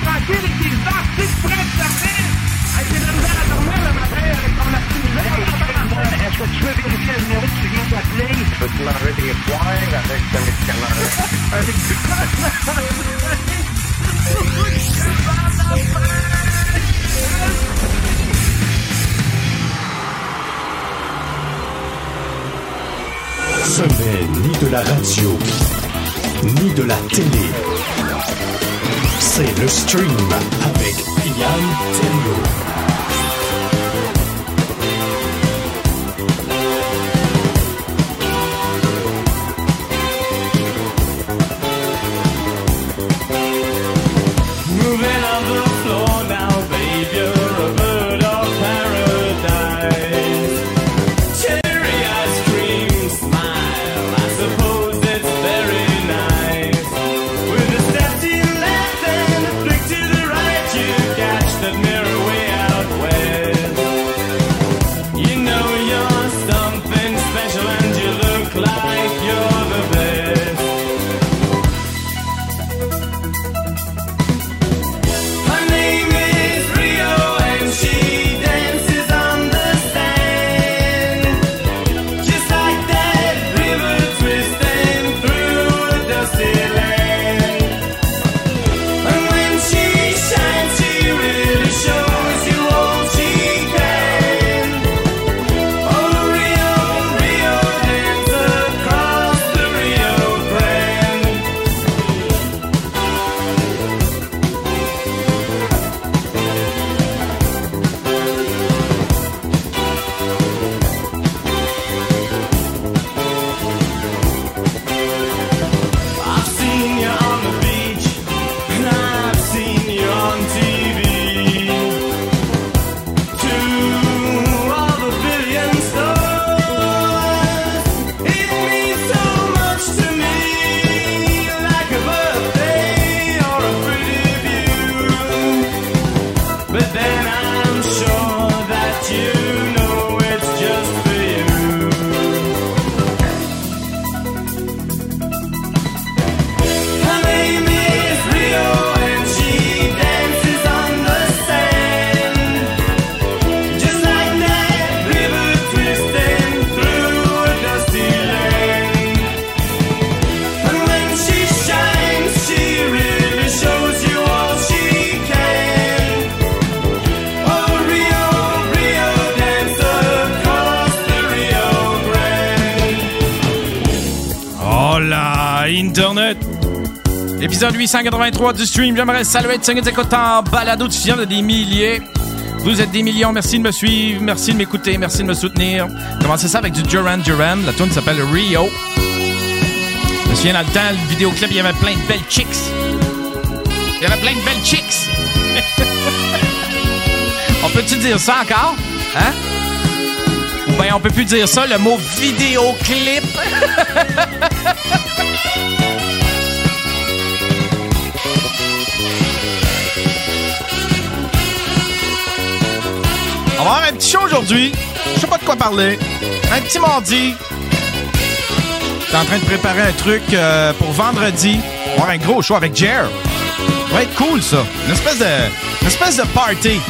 tranquille avec tes articles prêts de sortir. Avec des misères à dormir le matin avec ton activité. Est-ce que tu veux vérifier le numéro que tu viens d'appeler? Peux-tu m'enlever des points avec ton médicament? Ce n'est ni de la radio, ni de la télé. C'est le stream avec Yann Terriot. Internet. Épisode 883 du stream. J'aimerais saluer tous ceux qui écoutent en balado diffusion de des milliers. Vous êtes des millions. Merci de me suivre. Merci de m'écouter. Merci de me soutenir. Commencez ça avec du Duran Duran. La tune s'appelle Rio. Je me souviens dans le temps, le vidéoclip, il y avait plein de belles chicks. Il y avait plein de belles chicks. On peut-tu dire ça encore? Hein? Ou bien on peut plus dire ça, le mot vidéoclip. On va avoir un petit show aujourd'hui. Je sais pas de quoi parler. Un petit mardi. T'es en train de préparer un truc pour vendredi. On va avoir un gros show avec Jer. Ça va être cool, ça. Une espèce de party.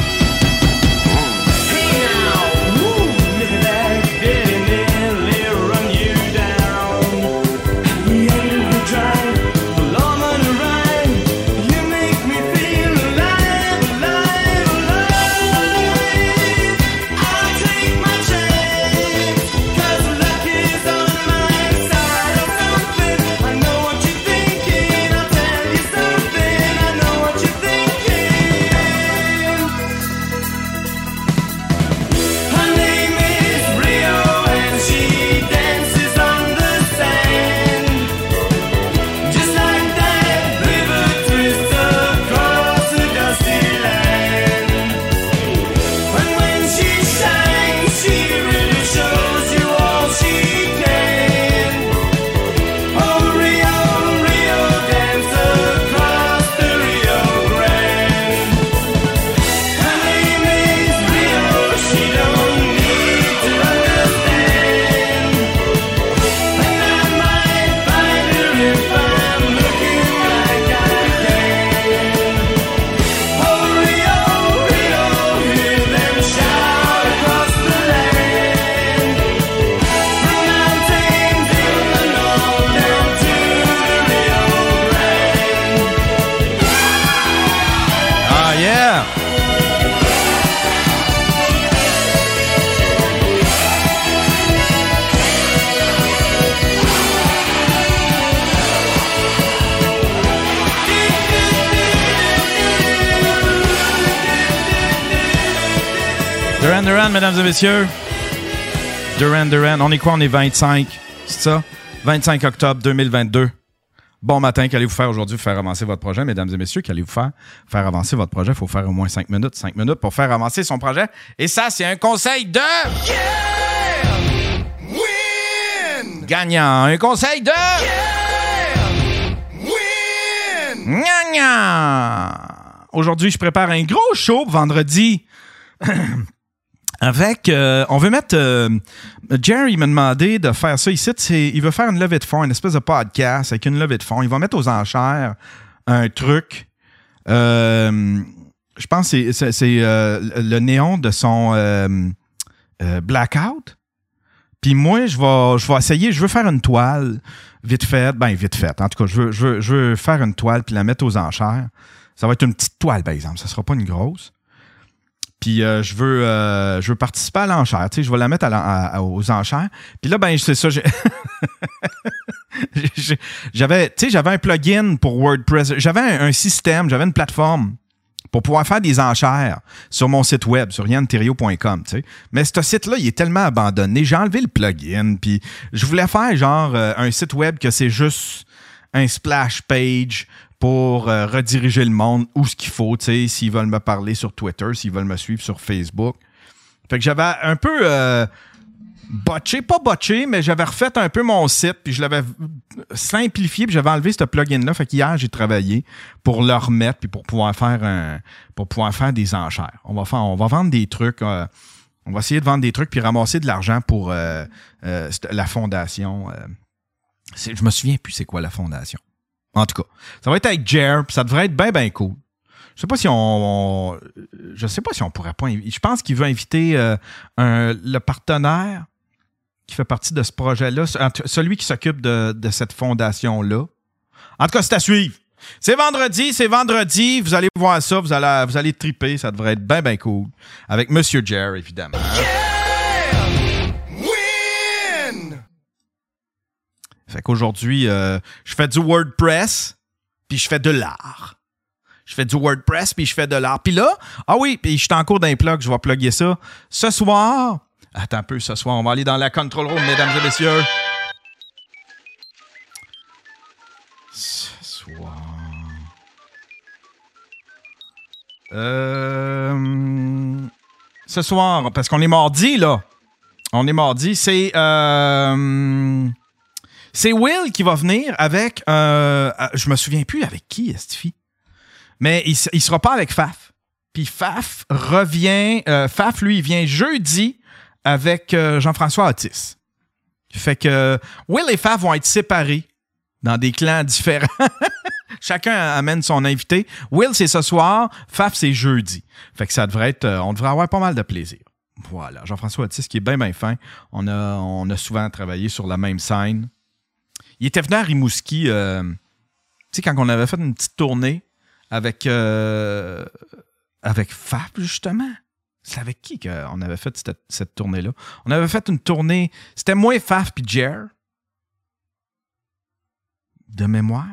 yeah! Duran Duran, mesdames et messieurs. Duran Duran. On est quoi? On est 25. C'est ça? 25 octobre 2022. Bon matin, qu'allez-vous faire aujourd'hui pour faire avancer votre projet, mesdames et messieurs? Qu'allez-vous faire? Faire avancer votre projet, il faut faire au moins 5 minutes. 5 minutes pour faire avancer son projet. Et ça, c'est un conseil de... Yeah! Win! Gagnant. Un conseil de... Yeah! Win! Gagnant. Aujourd'hui, je prépare un gros show vendredi. Avec, on veut mettre... Jerry m'a demandé de faire ça ici. Il veut faire une levée de fonds, une espèce de podcast avec une levée de fonds. Il va mettre aux enchères un truc. Je pense que c'est le néon de son Blackout. Puis moi, je vais essayer. Je veux faire une toile vite faite. Ben, vite faite. En tout cas, je veux faire une toile puis la mettre aux enchères. Ça va être une petite toile, par exemple. Ça sera pas une grosse. Puis je veux participer à l'enchère. Tu sais, je vais la mettre aux enchères. Puis là, ben, c'est ça. J'avais un plugin pour WordPress. J'avais un système, j'avais une plateforme pour pouvoir faire des enchères sur mon site web, sur yanterio.com. Tu sais. Mais ce site-là, il est tellement abandonné. J'ai enlevé le plugin. Puis je voulais faire genre un site web que c'est juste un splash page pour rediriger le monde où ce qu'il faut, tu sais, s'ils veulent me parler sur Twitter, s'ils veulent me suivre sur Facebook. Fait que j'avais un peu pas botché, mais j'avais refait un peu mon site, puis je l'avais simplifié, puis j'avais enlevé ce plugin-là. Fait qu'hier, j'ai travaillé pour le remettre, puis pour pouvoir faire des enchères. On va vendre des trucs, on va essayer de vendre des trucs, puis ramasser de l'argent pour la fondation. Je me souviens plus c'est quoi la fondation. En tout cas, ça va être avec Jer, puis ça devrait être bien, bien cool. Je sais pas si on pourrait pas inviter. Je pense qu'il veut inviter le partenaire qui fait partie de ce projet-là, celui qui s'occupe de cette fondation-là. En tout cas, c'est à suivre. C'est vendredi. Vous allez voir ça, vous allez triper. Ça devrait être bien, bien cool. Avec Monsieur Jer, évidemment. Fait qu'aujourd'hui, je fais du WordPress, puis je fais de l'art. Je fais du WordPress, puis je fais de l'art. Puis là, puis je suis en cours d'un plug, je vais plugger ça. Ce soir, on va aller dans la control room, mesdames et messieurs. Ce soir, parce qu'on est mardi, là. On est mardi, c'est Will qui va venir avec... je me souviens plus avec qui, Estifi. Mais il sera pas avec Faf. Puis Faf revient... Faf, lui, il vient jeudi avec Jean-François Otis. Fait que Will et Faf vont être séparés dans des clans différents. Chacun amène son invité. Will, c'est ce soir. Faf, c'est jeudi. Fait que ça devrait être... on devrait avoir pas mal de plaisir. Voilà. Jean-François Otis, qui est bien, bien fin. On a souvent travaillé sur la même scène. Il était venu à Rimouski, tu sais, quand on avait fait une petite tournée avec Fab, justement. C'est avec qui qu'on avait fait cette tournée-là? On avait fait une tournée, c'était moi, Faf puis Jer. De mémoire.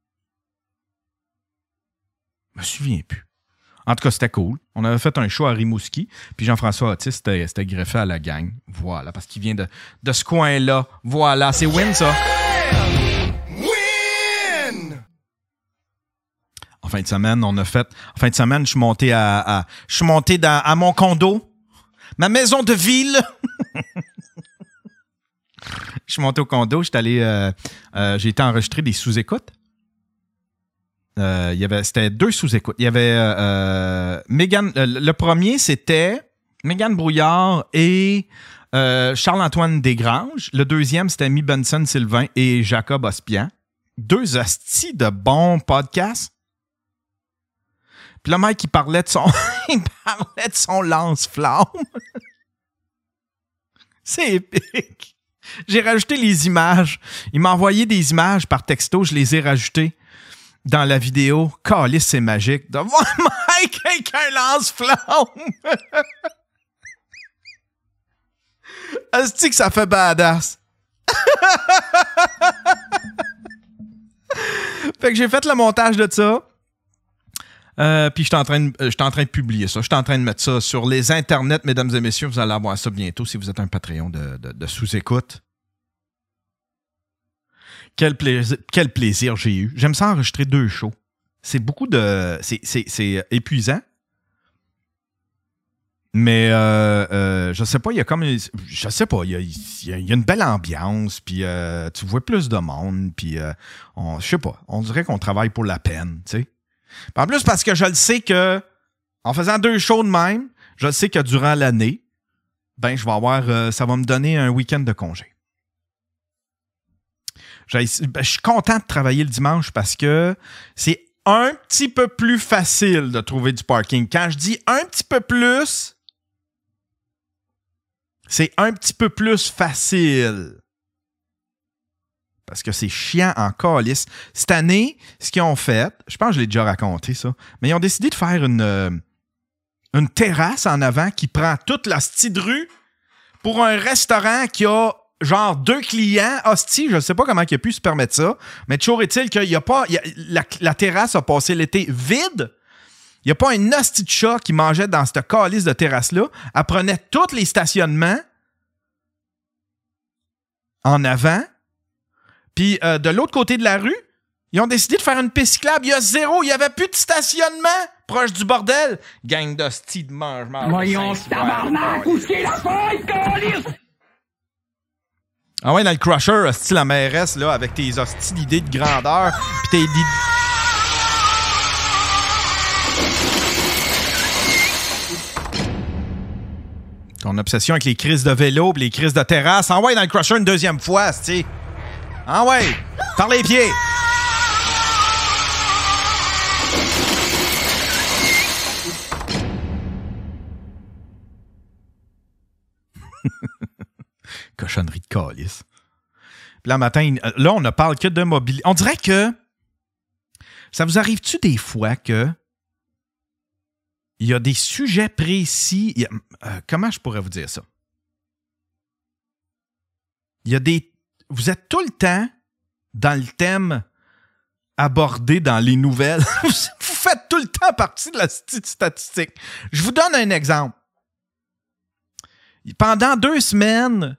Je me souviens plus. En tout cas, c'était cool. On avait fait un show à Rimouski, puis Jean-François Otis c'était greffé à la gang. Voilà, parce qu'il vient de ce coin-là. Voilà, c'est Win, ça. Win! En fin de semaine, je suis monté à mon condo, ma maison de ville. Je suis monté au condo, j'ai été enregistrer des sous-écoutes. C'était 2 sous-écoutes. Il y avait Mégane. Le premier, c'était Mégane Brouillard et Charles-Antoine Desgranges. Le deuxième, c'était Mi Benson-Sylvain et Jacob Ospian. 2 hosties de bons podcasts. Puis le mec, il parlait de son lance-flamme. C'est épique. J'ai rajouté les images. Il m'a envoyé des images par texto, je les ai rajoutées. dans la vidéo. Calisse, c'est magique. De voir Mike avec un lance-flamme. Est-ce que ça fait badass? Fait que j'ai fait le montage de ça. Puis je suis en train de publier ça. Je suis en train de mettre ça sur les internets, mesdames et messieurs. Vous allez avoir ça bientôt si vous êtes un Patreon de sous-écoute. Quel plaisir j'ai eu. J'aime ça enregistrer 2 shows. C'est beaucoup de... C'est épuisant. Mais je sais pas, il y a comme... Je sais pas, il y a une belle ambiance, puis tu vois plus de monde, puis je sais pas, on dirait qu'on travaille pour la peine, tu sais. En plus, parce que je le sais que, en faisant 2 shows de même, je le sais que durant l'année, ben, je vais avoir, ça va me donner un week-end de congé. Je suis content de travailler le dimanche parce que c'est un petit peu plus facile de trouver du parking. Quand je dis un petit peu plus, c'est un petit peu plus facile. Parce que c'est chiant en calice. Cette année, ce qu'ils ont fait, je pense que je l'ai déjà raconté ça, mais ils ont décidé de faire une terrasse en avant qui prend toute la hostie de rue pour un restaurant qui a genre 2 clients. Hostie, je ne sais pas comment il a pu se permettre ça, mais toujours est-il qu'il y a pas... La terrasse a passé l'été vide. Il n'y a pas un hostie de chat qui mangeait dans cette calice de terrasse-là. Elle prenait tous les stationnements en avant. Puis de l'autre côté de la rue, ils ont décidé de faire une piste cyclable. Il y a 0, il n'y avait plus de stationnement proche du bordel. Gang d'hosties de mange-mange. Voyons, tabarnak, où c'est la feuille, câlisse? Ah ouais, dans le Crusher, hostie, la mairesse, là, avec tes hosties d'idées de grandeur, pis tes ton obsession avec les crises de vélo pis les crises de terrasse. Ah ouais, dans le Crusher une 2e fois, hostie. Ah ouais, par les pieds. Cochonnerie de calice. Puis là, matin, là, on ne parle que de mobilité. On dirait que ça vous arrive-tu des fois que il y a des sujets précis... comment je pourrais vous dire ça? Il y a des... Vous êtes tout le temps dans le thème abordé dans les nouvelles. Vous faites tout le temps partie de la statistique. Je vous donne un exemple. Pendant 2 semaines,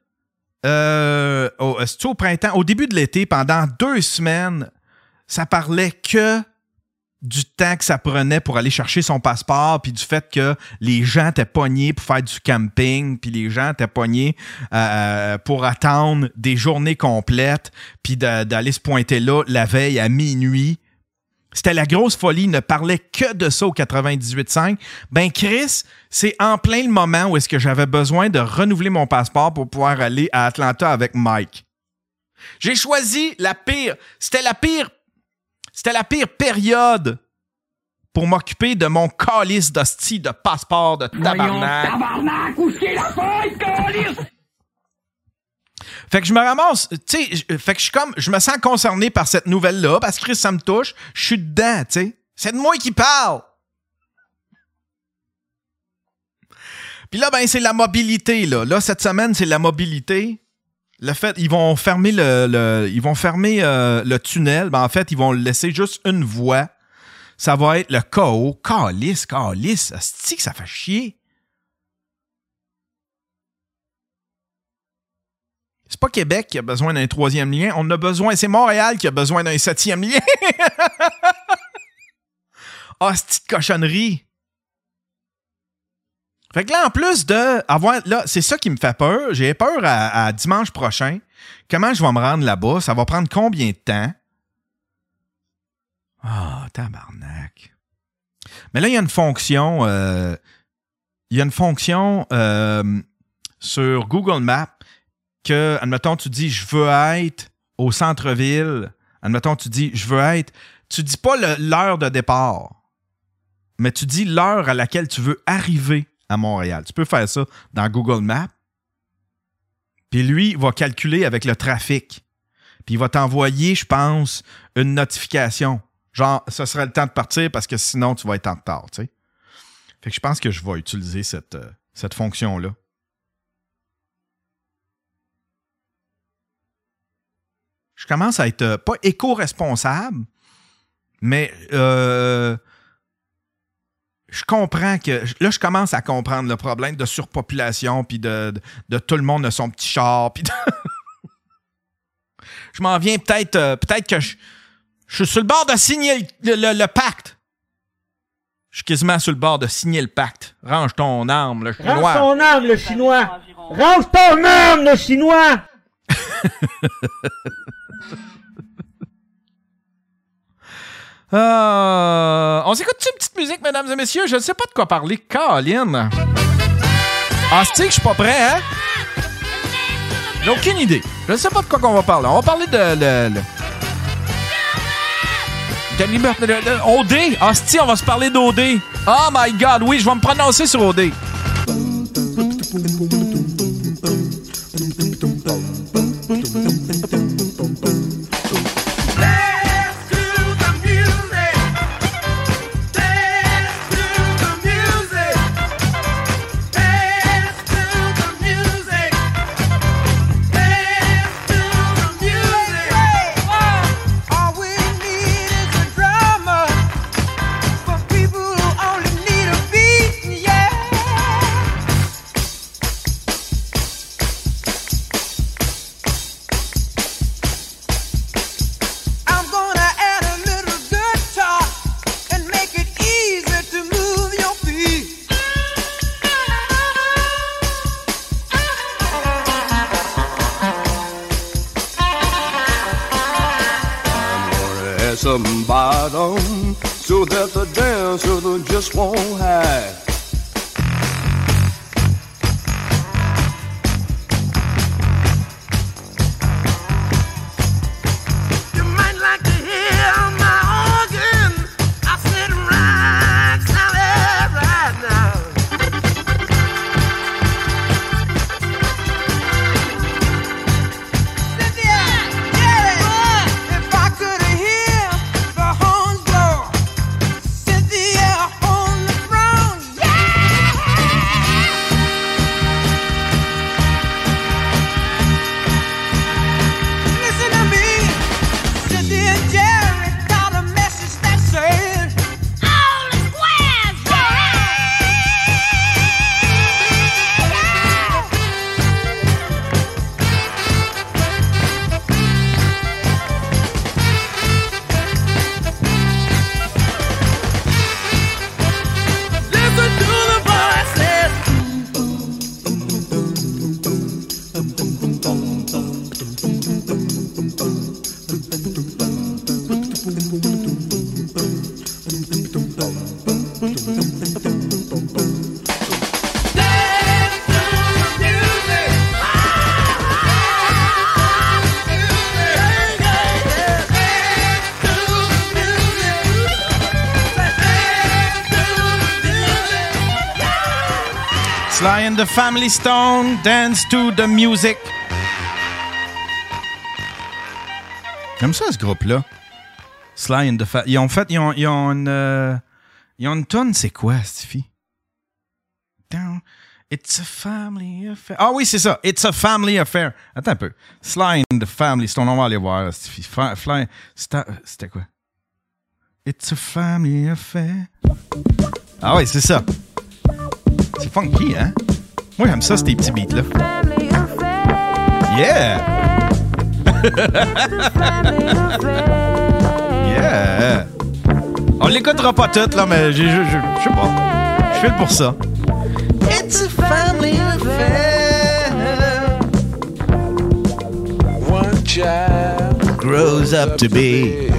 au printemps, au début de l'été, pendant 2 semaines, ça parlait que du temps que ça prenait pour aller chercher son passeport, puis du fait que les gens étaient pognés pour faire du camping, puis les gens étaient pognés pour attendre des journées complètes, puis d'aller se pointer là la veille à minuit. C'était la grosse folie, il ne parlait que de ça au 98.5. Ben Chris, c'est en plein le moment où est-ce que j'avais besoin de renouveler mon passeport pour pouvoir aller à Atlanta avec Mike. J'ai choisi c'était la pire période pour m'occuper de mon calice d'hostie de passeport de tabarnak. Voyons, tabarnak, où c'est la feuille, câlisse? Fait que je me ramasse, tu sais, fait que je me sens concerné par cette nouvelle-là, parce que Chris, ça me touche, je suis dedans, tu sais. C'est de moi qui parle. Puis là, ben, c'est la mobilité, là. Là, cette semaine, c'est la mobilité. Le fait, ils vont fermer le tunnel. Ben, en fait, ils vont laisser juste une voie. Ça va être le chaos. Calice. Asti que ça fait chier. C'est pas Québec qui a besoin d'un 3e lien. On a besoin... C'est Montréal qui a besoin d'un 7e lien. Asti de cochonnerie. Fait que là, en plus de avoir... Là, c'est ça qui me fait peur. J'ai peur à dimanche prochain. Comment je vais me rendre là-bas? Ça va prendre combien de temps? Ah, tabarnak. Mais là, il y a une fonction... sur Google Maps que, admettons, tu dis « Je veux être au centre-ville ». Admettons, tu dis « Je veux être... » Tu dis pas l'heure de départ, mais tu dis l'heure à laquelle tu veux arriver à Montréal. Tu peux faire ça dans Google Maps. Puis lui, il va calculer avec le trafic. Puis il va t'envoyer, je pense, une notification. Genre, ce serait le temps de partir parce que sinon, tu vas être en retard, tu sais. Fait que je pense que je vais utiliser cette fonction-là. Je commence à être pas éco-responsable, mais je comprends que... Là, je commence à comprendre le problème de surpopulation puis de tout le monde a son petit char. Puis je m'en viens peut-être que je suis sur le bord de signer le pacte. Je suis quasiment sur le bord de signer le pacte. Range ton arme, le Chinois. Range ton arme, le Chinois. Range ton arme, le Chinois. On s'écoute une petite musique, mesdames et messieurs? Je ne sais pas de quoi parler. Colin. Ah, c'est que je suis pas prêt, hein? J'ai aucune idée. Je ne sais pas de quoi qu'on va parler. On va parler de liberté. OD. Ah, on va se parler d'OD. Oh my God, oui, je vais me prononcer sur OD. Some bottom so that the dancer just won't hide. You might like to hear my organ. I said right now, right now. Cynthia, yeah, if I could hear the horns blow, Cynthia on the throne, listen to me, Cynthia and Jerry got a message that says all is well. Listen to the voices. Dance to the music. Sly and the Family Stone, Dance to the Music. J'aime ça, ce groupe-là. Sly and the Family... Ils ont une tonne, c'est quoi, cette fille? Down. It's a family affair. Ah oui, c'est ça. It's a family affair. Attends un peu. Sly and the Family Stone, on va aller voir, cette fille. C'était quoi? It's a family affair. Ah oui, c'est ça. C'est funky, hein? Moi, j'aime ça, ces petits beats-là. Yeah! Yeah! On l'écoutera pas toutes, là, mais je sais pas. Je fais pour ça. It's a family affair. One child Grows up to be.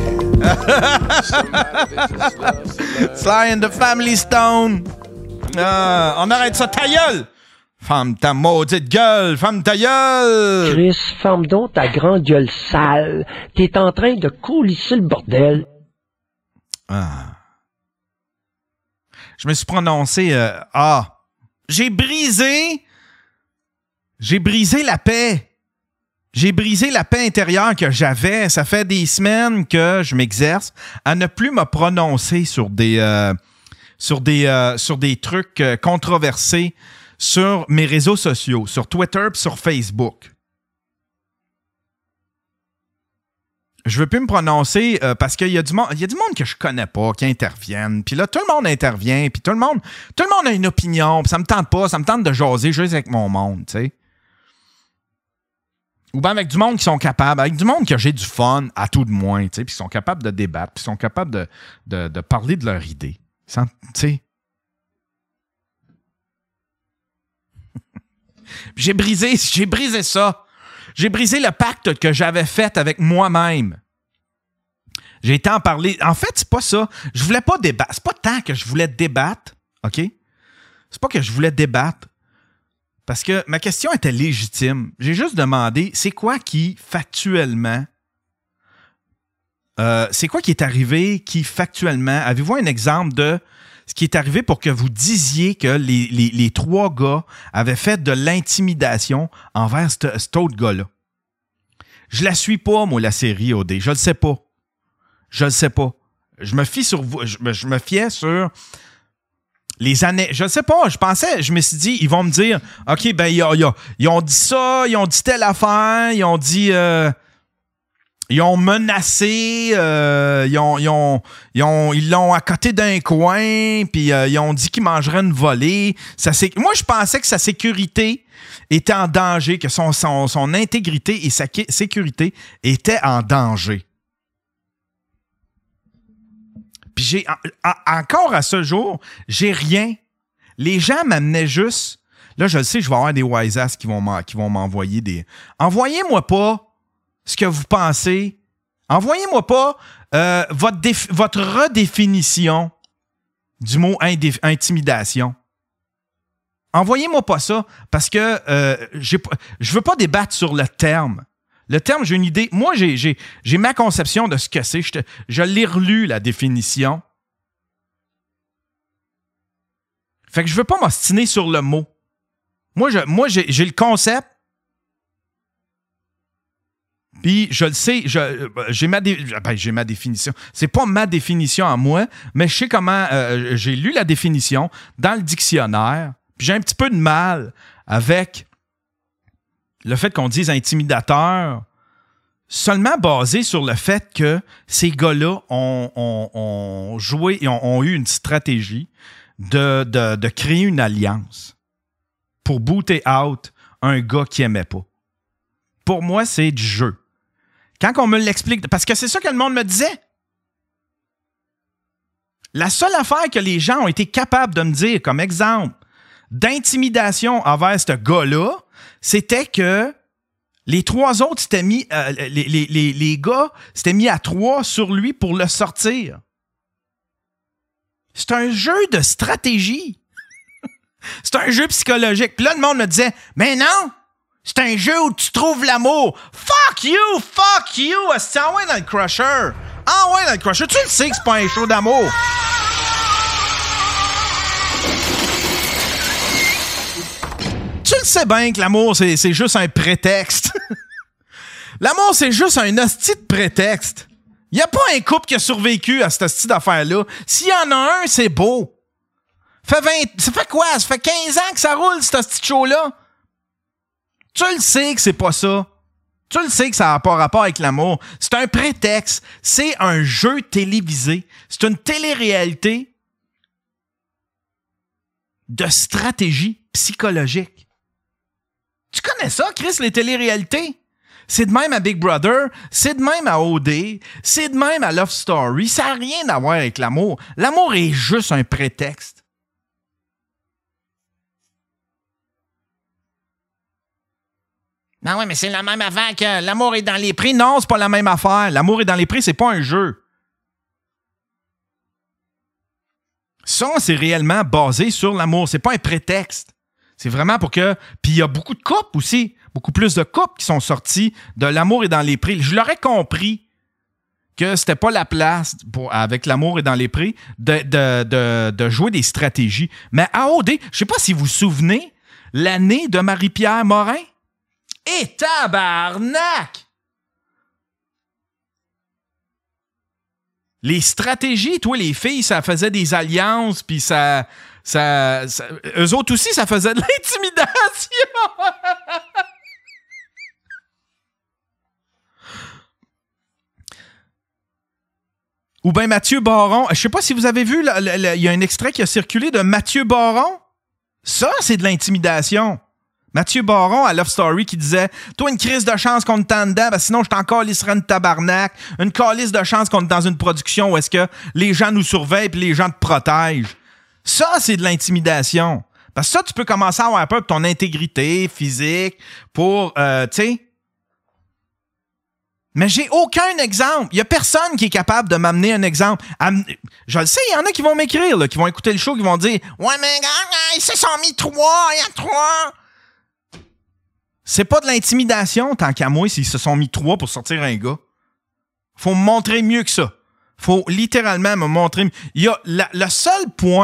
Sly and the Family Stone. On arrête ça, ta gueule! Ferme ta maudite gueule! Ferme ta gueule! Chris, ferme donc ta grande gueule sale. T'es en train de coulisser le bordel. Ah. Je me suis prononcé... J'ai brisé la paix. J'ai brisé la paix intérieure que j'avais. Ça fait des semaines que je m'exerce à ne plus me prononcer sur des trucs controversés sur mes réseaux sociaux, sur Twitter et sur Facebook. Je veux plus me prononcer parce qu'il y a du monde que je connais pas qui interviennent. Puis là, tout le monde intervient. Puis tout le monde a une opinion. Puis ça me tente pas. Ça me tente de jaser juste avec mon monde, tu sais. Ou bien avec du monde qui sont capables, avec du monde que j'ai du fun, à tout de moins, tu sais. Puis qui sont capables de débattre. Puis qui sont capables de parler de leurs idées. Tu sais. J'ai brisé ça. J'ai brisé le pacte que j'avais fait avec moi-même. J'ai été en parler. En fait, c'est pas ça. Je voulais pas débattre. C'est pas tant que je voulais débattre, OK? C'est pas que je voulais débattre. Parce que ma question était légitime. J'ai juste demandé, c'est quoi qui, factuellement... c'est quoi qui est arrivé qui, factuellement... Avez-vous un exemple de ce qui est arrivé pour que vous disiez que les trois gars avaient fait de l'intimidation envers cet autre gars-là? Je la suis pas, moi, la série OD. Je le sais pas. Je me fie sur vous. Je me fiais sur les années. Je le sais pas. Je me suis dit, ils vont me dire, OK, ben, ils ont dit ça, ils ont dit telle affaire, ils ont dit... Ils ont menacé, ils l'ont accoté d'un coin, puis ils ont dit qu'il mangerait une volée. Moi, je pensais que sa sécurité était en danger, que son intégrité et sa sécurité étaient en danger. Puis encore à ce jour, j'ai rien. Les gens m'amenaient juste... Là, je le sais, je vais avoir des wise-ass qui vont m'envoyer des... Envoyez-moi pas ce que vous pensez. Envoyez-moi pas votre redéfinition du mot intimidation. Envoyez-moi pas ça parce que je veux pas débattre sur le terme. Le terme, j'ai une idée. Moi, j'ai ma conception de ce que c'est. Je l'ai relu, la définition. Fait que je veux pas m'ostiner sur le mot. Moi, j'ai le concept. Puis, je le sais, j'ai ma définition. C'est pas ma définition à moi, mais je sais comment... j'ai lu la définition dans le dictionnaire, puis j'ai un petit peu de mal avec le fait qu'on dise intimidateur, seulement basé sur le fait que ces gars-là ont joué et ont eu une stratégie de créer une alliance pour booter out un gars qui aimait pas. Pour moi, c'est du jeu. Quand on me l'explique, parce que c'est ça que le monde me disait. La seule affaire que les gens ont été capables de me dire, comme exemple, d'intimidation envers ce gars-là, c'était que les trois autres s'étaient mis, les gars s'étaient mis à trois sur lui pour le sortir. C'est un jeu de stratégie. C'est un jeu psychologique. Puis là, le monde me disait, mais non! C'est un jeu où tu trouves l'amour. Fuck you! C'est envoyé dans le crusher. Envoyé dans le crusher. Tu le sais que c'est pas un show d'amour. Tu le sais bien que l'amour, c'est juste un prétexte. L'amour, c'est juste un hostie de prétexte. Il n'y a pas un couple qui a survécu à cette hostie d'affaire-là. S'il y en a un, c'est beau. Ça fait quoi? Ça fait 15 ans que ça roule, cette hostie de show-là. Tu le sais que c'est pas ça. Tu le sais que ça n'a pas rapport avec l'amour. C'est un prétexte. C'est un jeu télévisé. C'est une télé-réalité de stratégie psychologique. Tu connais ça, Chris, les télé-réalités? C'est de même à Big Brother, c'est de même à OD, c'est de même à Love Story. Ça n'a rien à voir avec l'amour. L'amour est juste un prétexte. Non, oui, mais c'est la même affaire que l'amour est dans les prix. Non, c'est pas la même affaire. L'amour est dans les prix, c'est pas un jeu. Ça, c'est réellement basé sur l'amour. C'est pas un prétexte. C'est vraiment pour que... Puis il y a beaucoup de couples aussi. Beaucoup plus de couples qui sont sortis de l'amour est dans les prix. Je l'aurais compris que c'était pas la place avec l'amour est dans les prix de jouer des stratégies. Mais à OD, je sais pas si vous vous souvenez, l'année de Marie-Pierre Morin, Et tabarnak! Les stratégies, toi, les filles, ça faisait des alliances, puis ça... Eux autres aussi, ça faisait de l'intimidation! Ou bien Mathieu Baron. Je sais pas si vous avez vu, il y a un extrait qui a circulé de Mathieu Baron. Ça, c'est de l'intimidation. Mathieu Baron à Love Story qui disait « Toi, une crise de chance qu'on te tend dedans, parce que sinon je t'en calisserais une tabarnak. Une calice de chance qu'on est dans une production où est-ce que les gens nous surveillent et les gens te protègent. » Ça, c'est de l'intimidation. Parce que ça, tu peux commencer à avoir peur de ton intégrité physique pour, tu sais... Mais j'ai aucun exemple. Il y a personne qui est capable de m'amener un exemple. Je le sais, il y en a qui vont m'écrire, là, qui vont écouter le show, qui vont dire « Ouais, mais ils se sont mis 3, il y a 3. » C'est pas de l'intimidation, tant qu'à moi, s'ils se sont mis 3 pour sortir un gars. Faut me montrer mieux que ça. Faut littéralement me montrer... Il y a le seul point...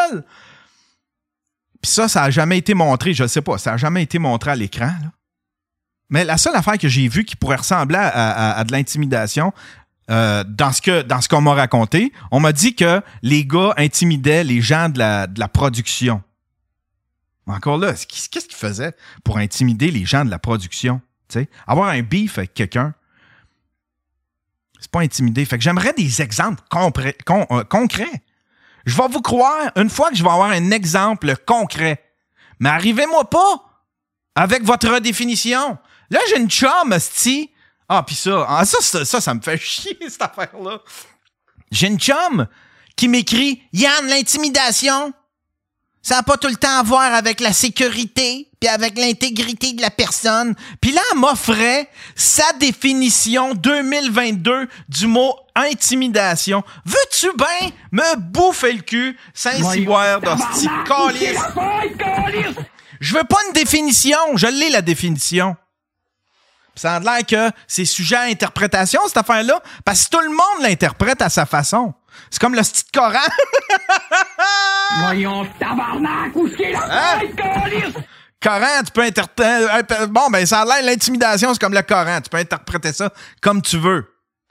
Puis ça a jamais été montré, je sais pas, ça a jamais été montré à l'écran, là. Mais la seule affaire que j'ai vue qui pourrait ressembler à de l'intimidation, dans ce qu'on m'a raconté, on m'a dit que les gars intimidaient les gens de la production. Encore là, qu'est-ce qu'ils faisaient pour intimider les gens de la production? T'sais? Avoir un beef avec quelqu'un, c'est pas intimider. Fait que j'aimerais des exemples concrets. Je vais vous croire une fois que je vais avoir un exemple concret. Mais arrivez-moi pas avec votre redéfinition. Là, j'ai une chum, sti. Ah, pis ça me fait chier, cette affaire-là. J'ai une chum qui m'écrit « Yann, l'intimidation, ça n'a pas tout le temps à voir avec la sécurité puis avec l'intégrité de la personne. » Puis là, elle m'offrait sa définition 2022 du mot « intimidation ». Veux-tu bien me bouffer le cul, Saint-Cyboire d'hostie calice? Je veux pas une définition, je l'ai la définition. Ça a l'air que c'est sujet à interprétation, cette affaire-là, parce que tout le monde l'interprète à sa façon. C'est comme le style Coran. Voyons, tabarnak, où est la fête, câlisse? Coran, tu peux interpréter... Bon, ben ça a l'air, l'intimidation, c'est comme le Coran. Tu peux interpréter ça comme tu veux.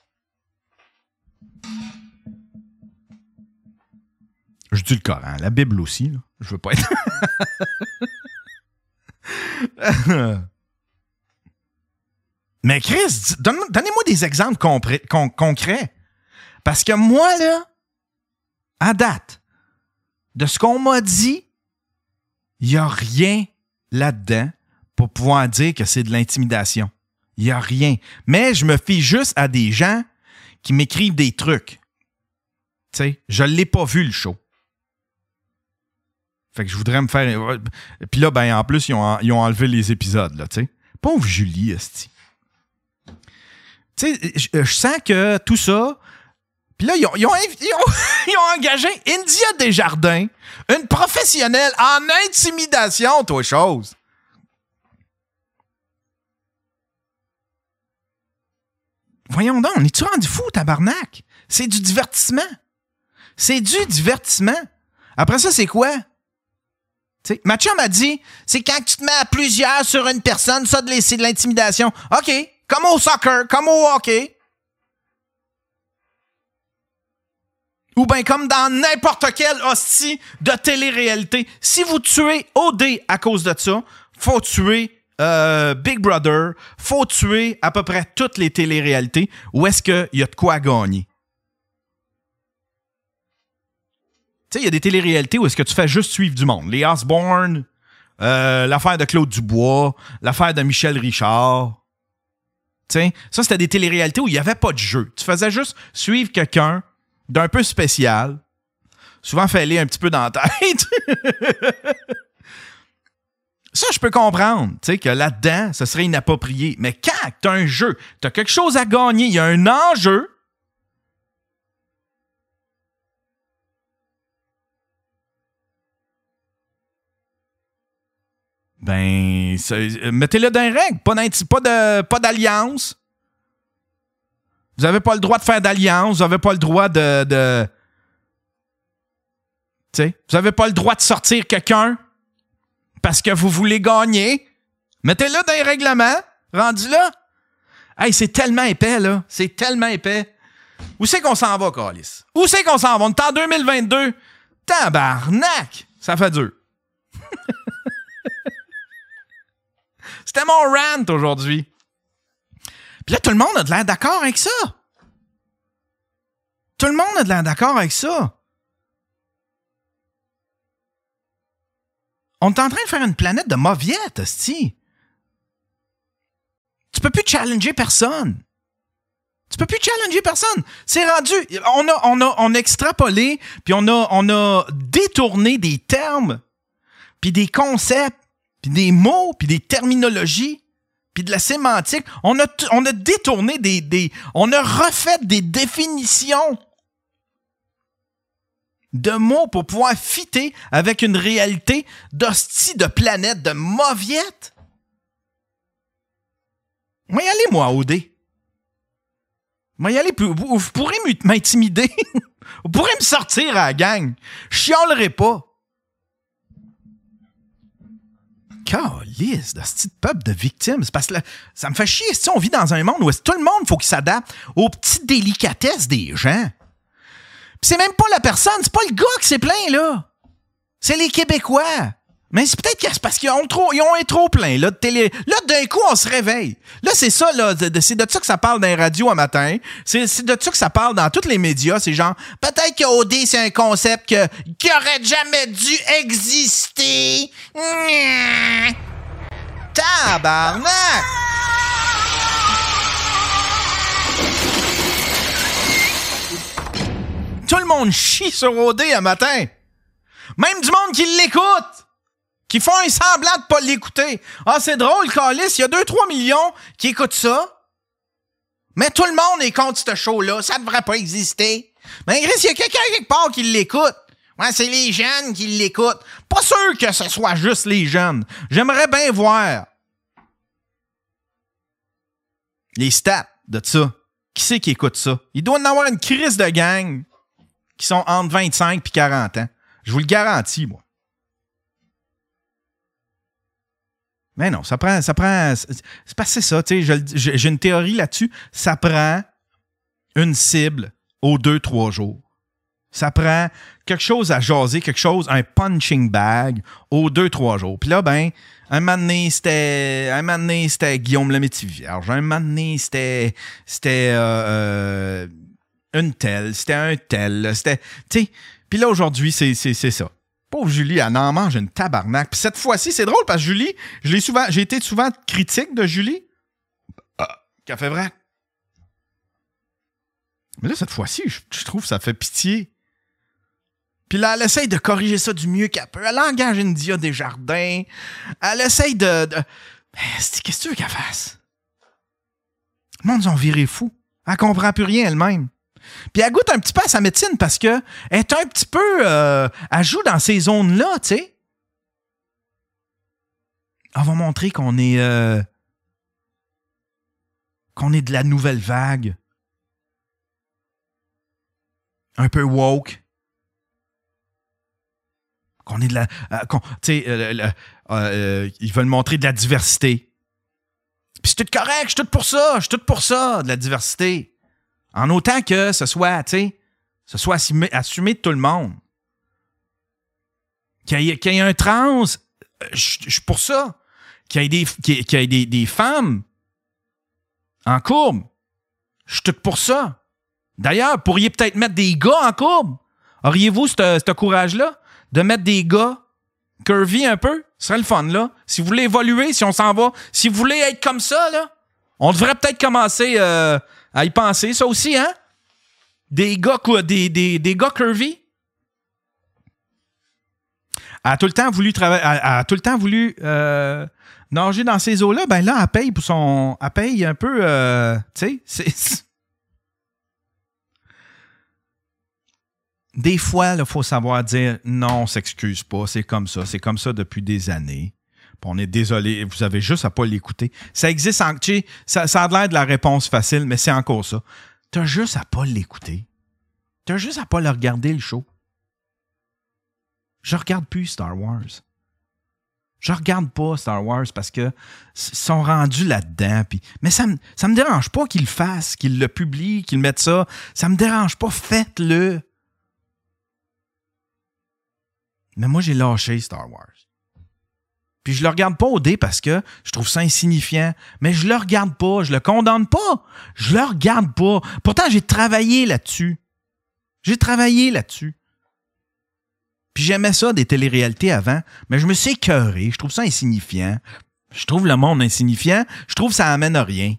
Je dis le Coran, la Bible aussi, là. Je veux pas être... Mais Chris, donnez-moi des exemples concrets. Parce que moi, là, à date, de ce qu'on m'a dit, il n'y a rien là-dedans pour pouvoir dire que c'est de l'intimidation. Il n'y a rien. Mais je me fie juste à des gens qui m'écrivent des trucs. Tu sais, je ne l'ai pas vu, le show. Fait que je voudrais me faire... Puis là, ben en plus, ils ont enlevé les épisodes, là, tu sais. Pauvre Julie, esti. Tu sais, je sens que tout ça... Puis là, ils ont engagé India Desjardins, une professionnelle en intimidation, toi, chose. Voyons donc, on est-tu rendu fou, tabarnak? C'est du divertissement. C'est du divertissement. Après ça, c'est quoi? T'sais, ma chum m'a dit, c'est quand tu te mets à plusieurs sur une personne, ça, c'est de l'intimidation. OK, comme au soccer, comme au hockey. Ou bien comme dans n'importe quelle hostie de télé-réalité. Si vous tuez OD à cause de ça, faut tuer Big Brother, faut tuer à peu près toutes les télé-réalités où est-ce qu'il y a de quoi gagner. Tu sais, il y a des télé-réalités où est-ce que tu fais juste suivre du monde. Les Osborne, l'affaire de Claude Dubois, l'affaire de Michel Richard. Tu sais, ça, c'était des télé-réalités où il n'y avait pas de jeu. Tu faisais juste suivre quelqu'un d'un peu spécial. Souvent, fallait un petit peu dans la tête. Ça, je peux comprendre, tu sais, que là-dedans, ce serait inapproprié. Mais quand tu as un jeu, tu as quelque chose à gagner, il y a un enjeu, ben, mettez-le dans les règles. Pas d'alliance. Vous n'avez pas le droit de faire d'alliance. Vous n'avez pas le droit de tu sais, vous n'avez pas le droit de sortir quelqu'un parce que vous voulez gagner. Mettez-le dans les règlements. Rendu là. Hey, c'est tellement épais, là. C'est tellement épais. Où c'est qu'on s'en va, Câlis? Où c'est qu'on s'en va? On est en 2022. Tabarnak! Ça fait dur. C'était mon rant aujourd'hui. Puis là, tout le monde a de l'air d'accord avec ça. Tout le monde a de l'air d'accord avec ça. On est en train de faire une planète de mauviettes, hostie. Tu peux plus challenger personne. Tu peux plus challenger personne. C'est rendu... On a extrapolé, puis on a détourné des termes, puis des concepts, puis des mots, puis des terminologies, puis de la sémantique. On a détourné on a refait des définitions de mots pour pouvoir fitter avec une réalité d'hostie de planète de mauviette. Moi y aller, moi, OD. Moi y aller, vous pourrez m'intimider. Vous pourrez me sortir à la gang. Je chialerai pas. Calisse de ce petit peuple de victimes. C'est parce que là, ça me fait chier. Si on vit dans un monde où tout le monde faut qu'il s'adapte aux petites délicatesses des gens. Puis c'est même pas la personne, c'est pas le gars qui s'est plaint, là. C'est les Québécois. Mais c'est peut-être que c'est parce qu'ils ont trop plein, là, de télé. Là, d'un coup, on se réveille. Là, c'est ça, là. C'est de ça que ça parle dans les radios un matin. C'est de ça que ça parle dans tous les médias. C'est genre, peut-être que OD, c'est un concept qui aurait jamais dû exister. Tabarnak! Tout le monde chie sur OD un matin. Même du monde qui l'écoute. Qui font un semblant de pas l'écouter. Ah, c'est drôle, Câlis, il y a 2-3 millions qui écoutent ça. Mais tout le monde est contre ce show-là. Ça devrait pas exister. Mais Chris, il y a quelqu'un quelque part qui l'écoute. Ouais, c'est les jeunes qui l'écoutent. Pas sûr que ce soit juste les jeunes. J'aimerais bien voir les stats de ça. Qui c'est qui écoute ça? Il doit y en avoir une crise de gang qui sont entre 25 et 40 ans. Je vous le garantis, moi. Mais non, ça prend. C'est parce que c'est ça, tu sais, j'ai une théorie là-dessus. Ça prend une cible aux 2-3 jours. Ça prend quelque chose à jaser, un punching bag aux 2-3 jours. Puis là, ben, un moment donné, c'était Guillaume Lemaitre-Vierge. Un moment donné, c'était une telle, c'était un tel. C'était, tu sais. Puis là, aujourd'hui, c'est ça. Pauvre Julie, elle en mange une tabarnak. Puis cette fois-ci, c'est drôle parce que Julie, j'ai été souvent critique de Julie. Café vrac. Mais là, cette fois-ci, je trouve que ça fait pitié. Puis là, elle essaye de corriger ça du mieux qu'elle peut. Elle engage India Desjardins. Elle essaye de... Qu'est-ce que tu veux qu'elle fasse? Le monde, ils ont viré fou. Elle comprend plus rien elle-même. Puis elle goûte un petit peu à sa médecine parce que elle est un petit peu... elle joue dans ces zones-là, tu sais. Elle va montrer qu'on est... qu'on est de la nouvelle vague. Un peu woke. Qu'on est de la... tu sais, ils veulent montrer de la diversité. Puis c'est tout correct, je suis tout pour ça, de la diversité. En autant que ce soit, tu sais, assumé de tout le monde. Qu'il y ait un trans, je suis pour ça. Qu'il y ait des femmes en courbe, je suis tout pour ça. D'ailleurs, pourriez peut-être mettre des gars en courbe. Auriez-vous ce courage-là de mettre des gars curvy un peu? Ce serait le fun, là. Si vous voulez évoluer, si on s'en va, si vous voulez être comme ça, là, on devrait peut-être commencer... à y penser, ça aussi, hein? Des gars, quoi, des gars curvy. Elle a tout le temps voulu travailler. Elle a tout le temps voulu nager dans ces eaux-là. Ben là, elle paye pour son. Elle paye un peu. Tu sais, des fois, il faut savoir dire non, on s'excuse pas. C'est comme ça. C'est comme ça depuis des années. On est désolé, vous avez juste à pas l'écouter. Ça existe, ça a l'air de la réponse facile, mais c'est encore ça. T'as juste à pas l'écouter. T'as juste à pas le regarder, le show. Je regarde plus Star Wars. Je regarde pas Star Wars parce que sont rendus là-dedans. Mais ça me dérange pas qu'ils le fassent, qu'ils le publient, qu'ils mettent ça. Ça me dérange pas, faites-le. Mais moi, j'ai lâché Star Wars. Puis je le regarde pas au dé parce que je trouve ça insignifiant. Mais je le regarde pas, je le condamne pas. Je le regarde pas. Pourtant, j'ai travaillé là-dessus. Puis j'aimais ça, des téléréalités avant, mais je me suis écœuré. Je trouve ça insignifiant. Je trouve le monde insignifiant. Je trouve que ça amène à rien.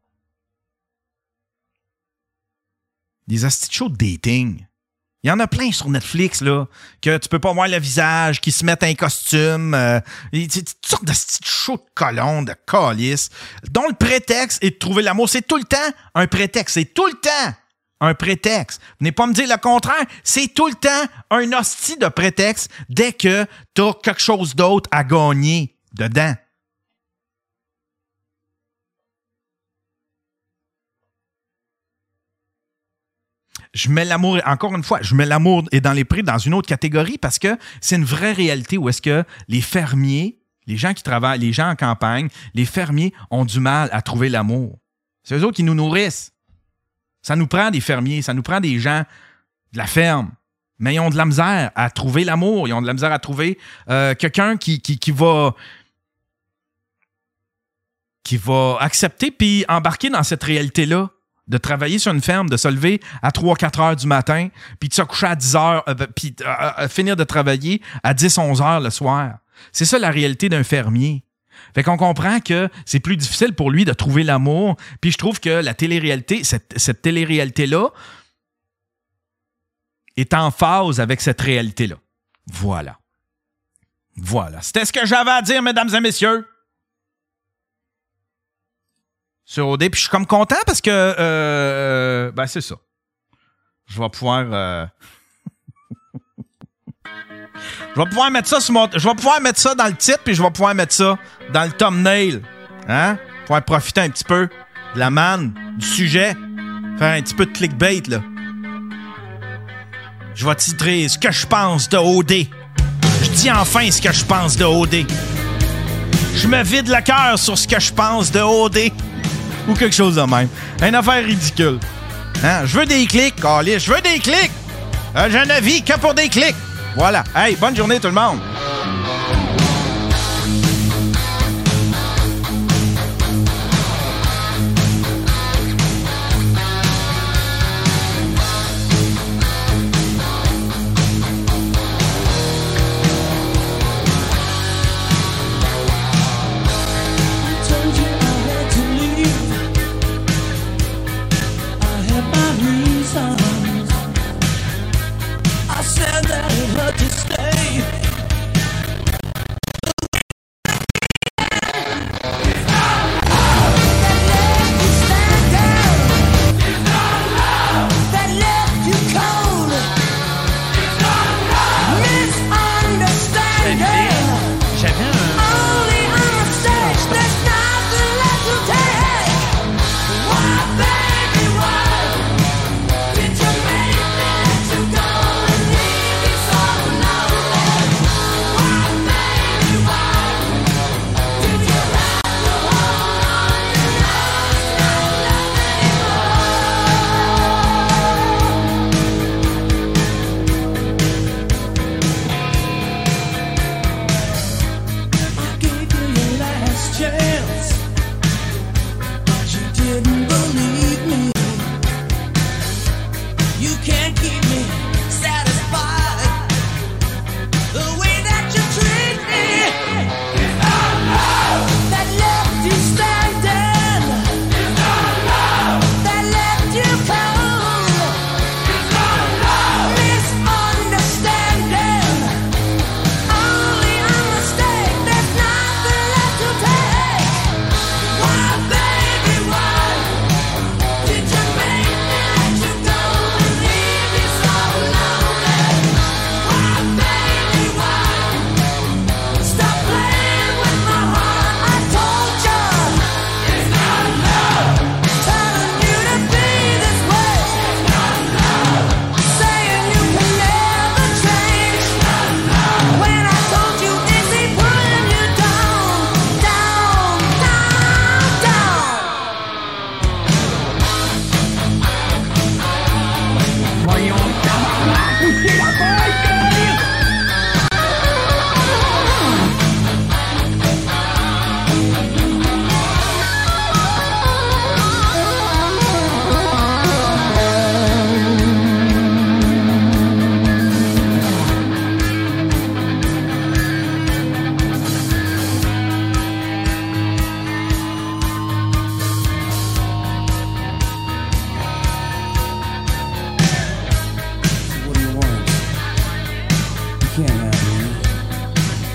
Des hosties de shows de dating. Il y en a plein sur Netflix, là, que tu peux pas voir le visage, qui se mettent un costume, toutes sortes de shows de colons, de calices, dont le prétexte est de trouver l'amour. C'est tout le temps un prétexte. C'est tout le temps un prétexte. Venez pas me dire le contraire. C'est tout le temps un hostie de prétexte dès que t'as quelque chose d'autre à gagner dedans. Je mets l'amour, encore une fois, je mets l'amour et dans les prix dans une autre catégorie parce que c'est une vraie réalité où est-ce que les fermiers, les gens qui travaillent, les gens en campagne, les fermiers ont du mal à trouver l'amour. C'est eux autres qui nous nourrissent. Ça nous prend des fermiers, ça nous prend des gens de la ferme. Mais ils ont de la misère à trouver l'amour. Ils ont de la misère à trouver quelqu'un qui va accepter puis embarquer dans cette réalité-là. De travailler sur une ferme, de se lever à 3-4 heures du matin, puis de se coucher à 10 heures, puis finir de travailler à 10-11 heures le soir. C'est ça la réalité d'un fermier. Fait qu'on comprend que c'est plus difficile pour lui de trouver l'amour, puis je trouve que la télé-réalité, cette télé-réalité-là est en phase avec cette réalité-là. Voilà. C'était ce que j'avais à dire, mesdames et messieurs. Sur OD, puis je suis comme content parce que ben c'est ça. Je vais pouvoir je vais pouvoir mettre ça sur mon je vais pouvoir mettre ça dans le titre puis je vais pouvoir mettre ça dans le thumbnail. Hein? Pouvoir profiter un petit peu de la manne, du sujet, faire un petit peu de clickbait là. Je vais titrer ce que je pense de OD. Je dis enfin ce que je pense de OD. Je me vide le cœur sur ce que je pense de OD. Ou quelque chose de même. Une affaire ridicule. Hein? Je veux des clics, câlisse. Je veux des clics. Je ne vis que pour des clics. Voilà. Hey, bonne journée tout le monde. I said that it hurt to stay.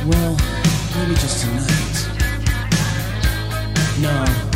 Well, maybe just tonight. No.